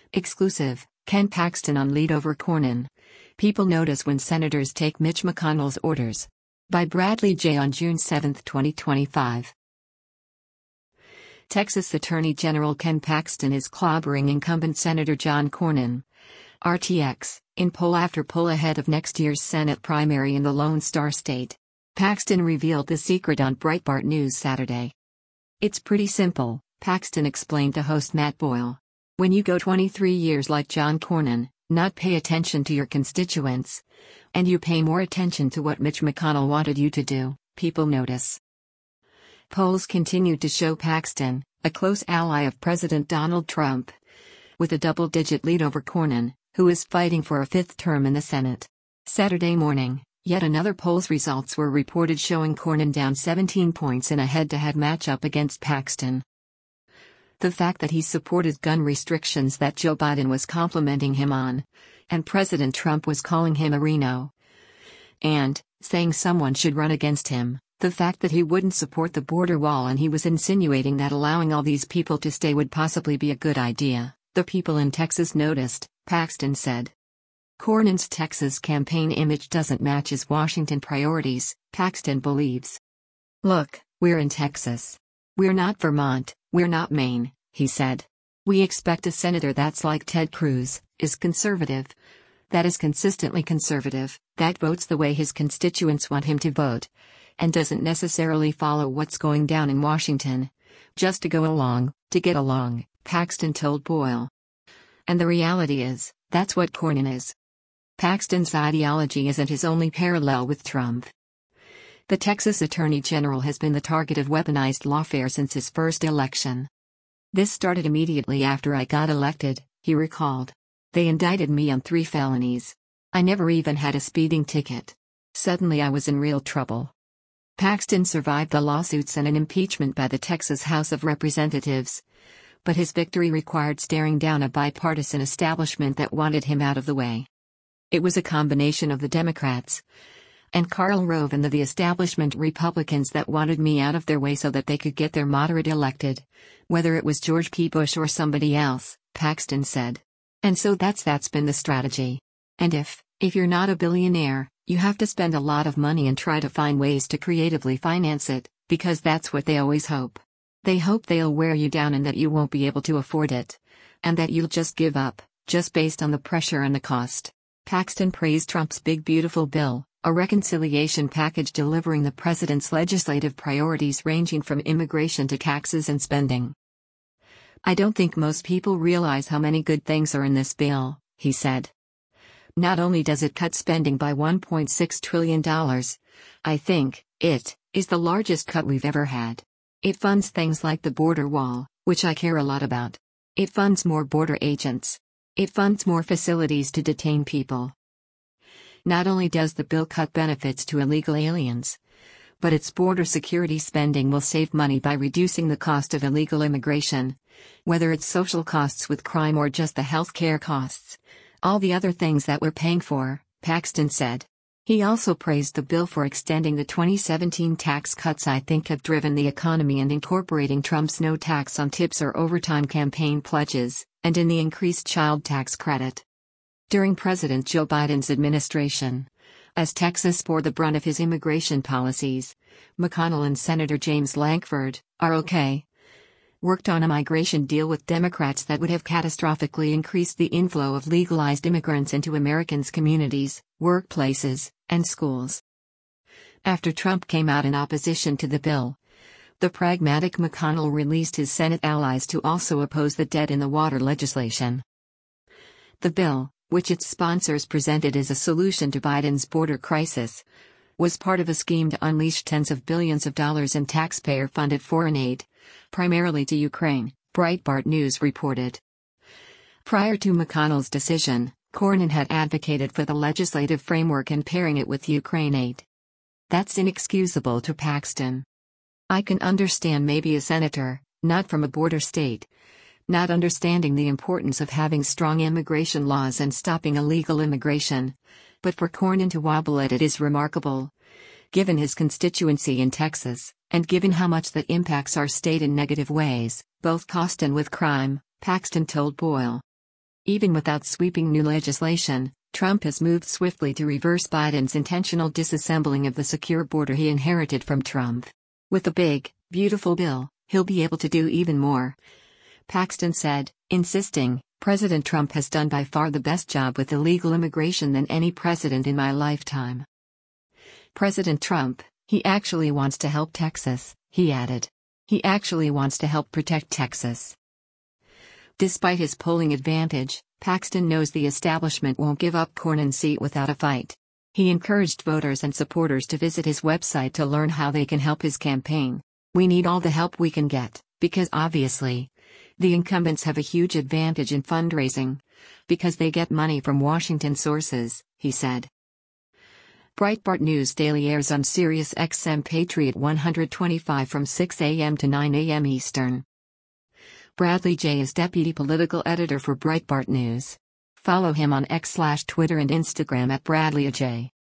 Exclusive, Ken Paxton on lead over Cornyn. People notice when senators take Mitch McConnell's orders. By Bradley J. on June 7, 2025. Texas Attorney General Ken Paxton is clobbering incumbent Senator John Cornyn. RTX, in poll after poll ahead of next year's Senate primary in the Lone Star State. Paxton revealed the secret on Breitbart News Saturday. "It's pretty simple," Paxton explained to host Matt Boyle. "When you go 23 years like John Cornyn, not pay attention to your constituents, and you pay more attention to what Mitch McConnell wanted you to do, people notice." Polls continued to show Paxton, a close ally of President Donald Trump, with a double-digit lead over Cornyn, who is fighting for a fifth term in the Senate. Saturday morning, yet another poll's results were reported showing Cornyn down 17 points in a head-to-head matchup against Paxton. The fact that he supported gun restrictions that Joe Biden was complimenting him on, and President Trump was calling him a Reno, and saying someone should run against him, the fact that he wouldn't support the border wall and he was insinuating that allowing all these people to stay would possibly be a good idea, the people in Texas noticed, Paxton said. Cornyn's Texas campaign image doesn't match his Washington priorities, Paxton believes. "Look, we're in Texas. We're not Vermont, we're not Maine," he said. "We expect a senator that's like Ted Cruz, is conservative, that is consistently conservative, that votes the way his constituents want him to vote, and doesn't necessarily follow what's going down in Washington, just to go along, to get along," Paxton told Boyle. And the reality is, that's what Cornyn is. Paxton's ideology isn't his only parallel with Trump. The Texas Attorney General has been the target of weaponized lawfare since his first election. "This started immediately after I got elected," he recalled. "They indicted me on 3 felonies. I never even had a speeding ticket. Suddenly I was in real trouble." Paxton survived the lawsuits and an impeachment by the Texas House of Representatives, but his victory required staring down a bipartisan establishment that wanted him out of the way. It was a combination of the Democrats and Karl Rove and the establishment Republicans that wanted me out of their way so that they could get their moderate elected, whether it was George P. Bush or somebody else, Paxton said. "And so that's been the strategy. And if you're not a billionaire, you have to spend a lot of money and try to find ways to creatively finance it, because that's what they always hope. They hope they'll wear you down and that you won't be able to afford it, and that you'll just give up, just based on the pressure and the cost." Paxton praised Trump's Big Beautiful Bill, a reconciliation package delivering the president's legislative priorities ranging from immigration to taxes and spending. "I don't think most people realize how many good things are in this bill," he said. "Not only does it cut spending by $1.6 trillion, I think it is the largest cut we've ever had. It funds things like the border wall, which I care a lot about. It funds more border agents. It funds more facilities to detain people. Not only does the bill cut benefits to illegal aliens, but its border security spending will save money by reducing the cost of illegal immigration, whether it's social costs with crime or just the health care costs, all the other things that we're paying for," Paxton said. He also praised the bill for extending the 2017 tax cuts I think have driven the economy and incorporating Trump's no tax on tips or overtime campaign pledges, and in the increased child tax credit. During President Joe Biden's administration, as Texas bore the brunt of his immigration policies, McConnell and Senator James Lankford, ROK, worked on a migration deal with Democrats that would have catastrophically increased the inflow of legalized immigrants into Americans' communities, workplaces, and schools. After Trump came out in opposition to the bill, the pragmatic McConnell released his Senate allies to also oppose the dead in the water legislation. The bill, which its sponsors presented as a solution to Biden's border crisis, was part of a scheme to unleash tens of billions of dollars in taxpayer-funded foreign aid, primarily to Ukraine, Breitbart News reported. Prior to McConnell's decision, Cornyn had advocated for the legislative framework and pairing it with Ukraine aid. "That's inexcusable to Paxton. I can understand maybe a senator, not from a border state, not understanding the importance of having strong immigration laws and stopping illegal immigration, but for Cornyn to wobble at it is remarkable, given his constituency in Texas, and given how much that impacts our state in negative ways, both cost and with crime," Paxton told Boyle. Even without sweeping new legislation, Trump has moved swiftly to reverse Biden's intentional disassembling of the secure border he inherited from Trump. With the big, beautiful bill, he'll be able to do even more, Paxton said, insisting, President Trump has done by far the best job with illegal immigration than any president in my lifetime. President Trump, he actually wants to help Texas, he added. He actually wants to help protect Texas. Despite his polling advantage, Paxton knows the establishment won't give up Cornyn's seat without a fight. He encouraged voters and supporters to visit his website to learn how they can help his campaign. We need all the help we can get, because obviously, the incumbents have a huge advantage in fundraising, because they get money from Washington sources, he said. Breitbart News Daily airs on SiriusXM Patriot 125 from 6 a.m. to 9 a.m. Eastern. Bradley Jay is deputy political editor for Breitbart News. Follow him on X/Twitter and Instagram at BradleyJ.